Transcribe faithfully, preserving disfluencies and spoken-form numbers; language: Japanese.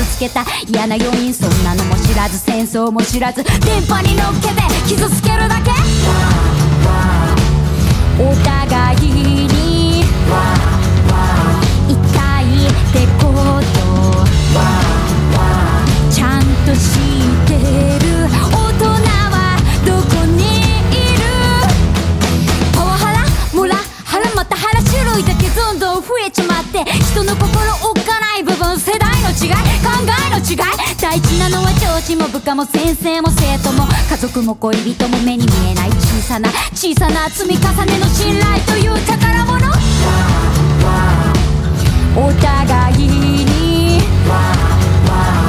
つけた嫌な要因、そんなのも知らず戦争も知らず電波に乗っけて傷つけるだけ。お互いに痛いってことちゃんと知ってる。大人はどこにいる。パワハラモラハラまたハラ種類だけどんどん増えちまって、人の心おっかない部分、世代の違い考えの違い。大事なのは上司も部下も先生も生徒も家族も恋人も目に見えない小さな小さな積み重ねの信頼という宝物。お互いに